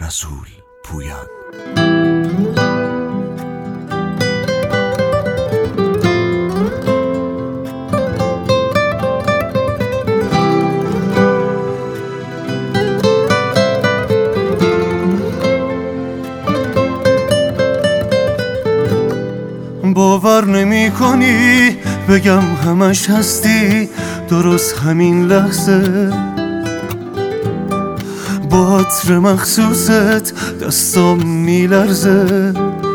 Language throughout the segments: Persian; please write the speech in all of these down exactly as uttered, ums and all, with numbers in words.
رسول پویان. باور نمی کنی بگم همش هستی، درست همین لحظه با عطر مخصوصت دستام میلرزه.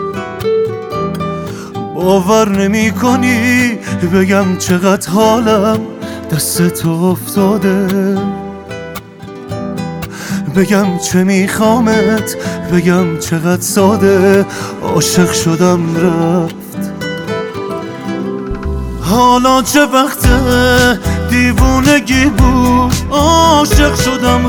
باور نمی کنی بگم چقدر حالم دست تو افتاده، بگم چه میخوامت، بگم چقدر ساده عاشق شدم رفت. حالا چه وقته دیوونگی بود، عاشق شدم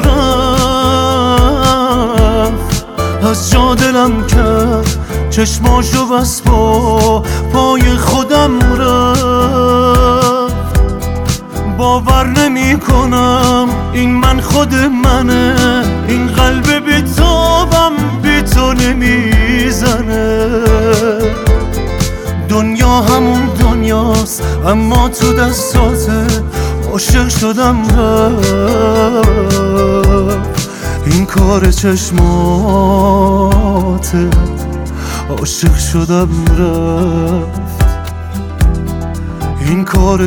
رفت. از جا دلم کرد چشماشو بس با پای خودم رفت. باور نمی کنم این من خود منه، این قلب بی تابم بی تو نمیزنه. دنیا همون دنیاست اما تو دستاته، عاشق شدم رفت. این کار چشماته، عاشق شدم رفت. این کار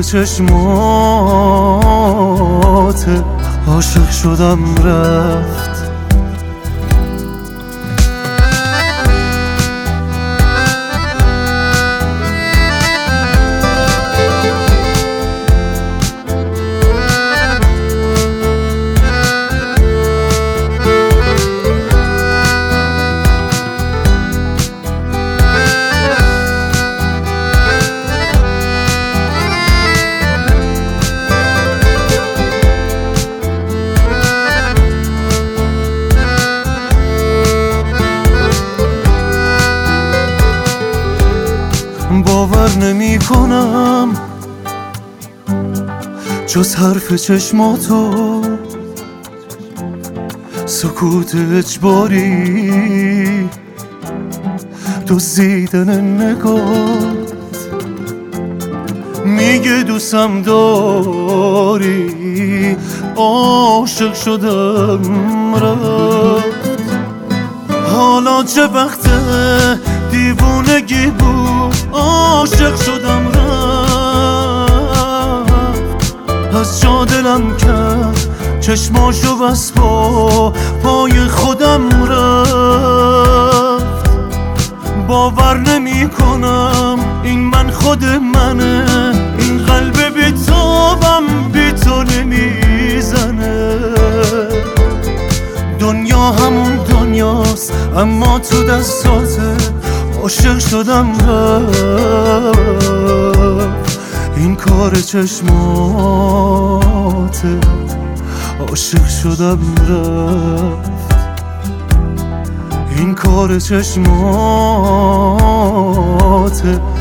چشماته، عاشق شدم رفت. باور نمی کنم جز حرف چشماتو، سکوت اجباری، دزدیدن نگات. میگه دوستم داری، عاشق شدم رفت. حالا چه وقته دیوونگی بود، عاشق شدم رفت. از جا دلم کرد چشماشو بس با پای خودم رفت. باور نمی کنم این من خود منه، این قلب بی تابم بی تو نمیزنه. دنیا همون دنیاست اما تو دستاته، عاشق شدم رفت. این کار چشماته، عاشق شدم رفت. این کار چشماته،